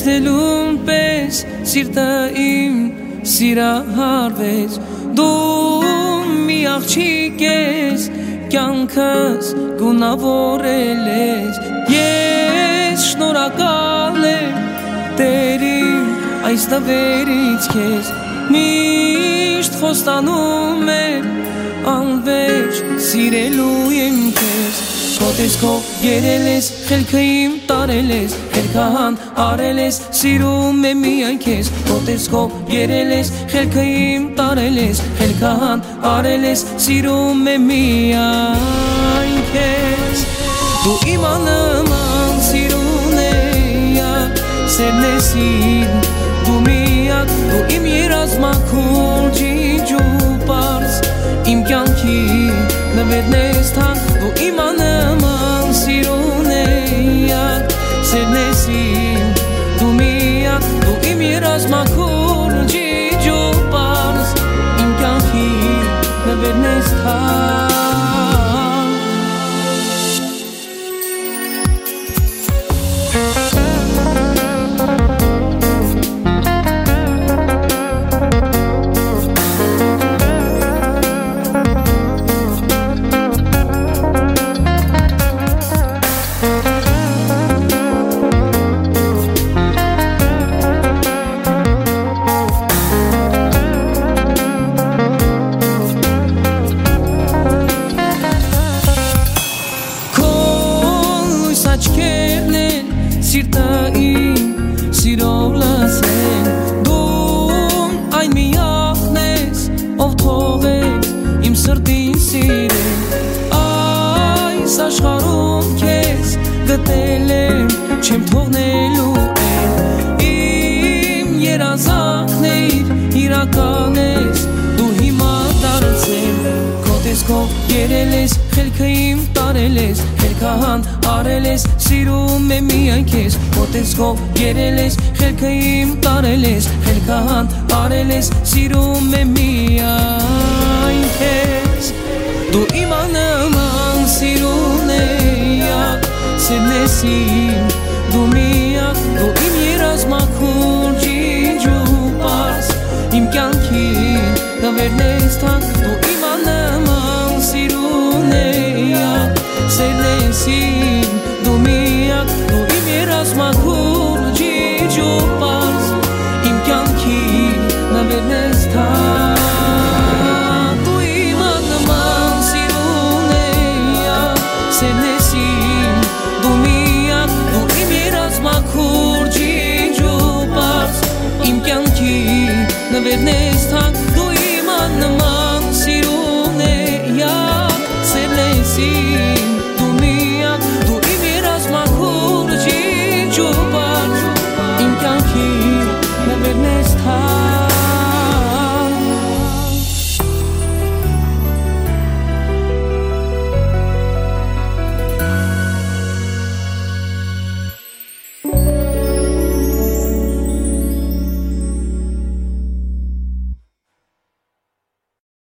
Եթելուն պես սիրտը իմ սիրահարվեց Դու մի աղջիկ ես կյանքս գունավորել ես Ես շնորհակալ եմ Տերին այս տվերից քեզ Միշտ խոստանում եմ անվերջ սիրելու եմ քեզ Քո տեսքով երել ես, խելքը իմ տարել ես Խելքահան արել ես, սիրում եմ միայն քեզ Քո տեսքով երել ես, խելքը իմ տարել ես Խելքահան արել ես, սիրում եմ միայն քեզ Դու իմ աննման սիրուն էակ Սերն ես իմ, դու միակ Դու իմ երազմաքուր ջիջու պարզ Իմ կյանքի նվերն ես թանկ Դու իմ աննման սիրուն էակ Սերն ես իմ, դու միակ Դու իմ երազմաքուր ջիջու պարզ Իմ կյանքի նվերն ես թանկ Սիրտը իմ սիրով լսեն Դու այն միակն ես ով թողեց իմ սրտին սիրել Այս աշխարհում քեզ գտել եմ չեմ թողնելու էլ Իմ երազանքն էիր իրական ես դու հիմա դարձել Քո տեսքով երել ես խելքը իմ տարել ես Խելքահան արել ես սիրում եմ միայն քեզ Քո տեսքով երել ես խելքը իմ տարել ես Խելքահան արել ես սիրում եմ միայն քեզ Դու իմ աննման սիրուն էակ Սերն ես իմ, դու միակ Դու իմ երազմաքուր ջիջու պարզ Իմ կյանքի նվերն ես թանկ Դու իմ աննման սիրուն էակ Սերն ես իմ, դու միակ Դու իմ երազմաքուր ջիջու պարզ Իմ կյանքի նվերն ես թանկ Դու իմ աննման սիրուն էակ Սերն ես իմ, դու միակ Դու իմ երազմաքուր ջիջու պարզ Իմ կյանքի նվերն ես թանկ